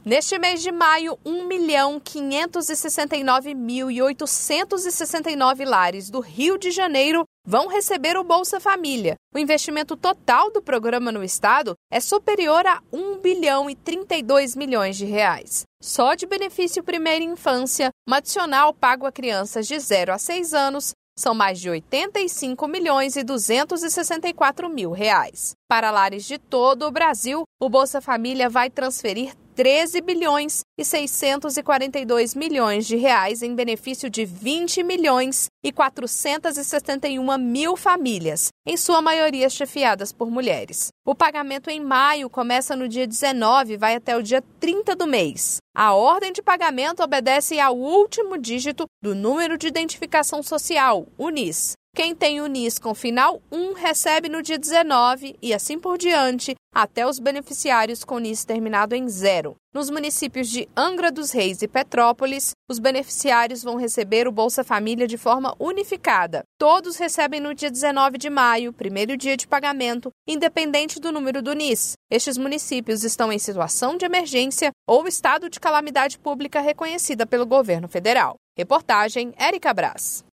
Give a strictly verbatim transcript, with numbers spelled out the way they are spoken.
Neste mês de maio, um milhão quinhentos e sessenta e nove mil oitocentos e sessenta e nove lares do Rio de Janeiro vão receber o Bolsa Família. O investimento total do programa no estado é superior a um bilhão e trinta e dois milhões de reais. Só de benefício primeira infância, um adicional pago a crianças de zero a seis anos, são mais de oitenta e cinco milhões e duzentos e sessenta e quatro mil reais. Para lares de todo o Brasil, o Bolsa Família vai transferir treze bilhões e seiscentos e quarenta e dois milhões de reais em benefício de vinte milhões e quatrocentos e setenta e um mil famílias, em sua maioria chefiadas por mulheres. O pagamento em maio começa no dia dezenove e vai até o dia trinta do mês. A ordem de pagamento obedece ao último dígito do número de identificação social, o N I S. Quem tem o N I S com final um recebe no dia dezenove e assim por diante, até os beneficiários com N I S terminado em zero. Nos municípios de Angra dos Reis e Petrópolis, os beneficiários vão receber o Bolsa Família de forma unificada. Todos recebem no dia dezenove de maio, primeiro dia de pagamento, independente do número do N I S. Estes municípios estão em situação de emergência ou estado de calamidade pública reconhecida pelo governo federal. Reportagem Érica Brás.